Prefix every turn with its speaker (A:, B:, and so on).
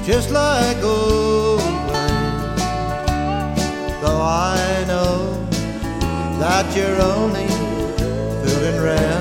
A: just like old flames. Though I know that you're only fooling around.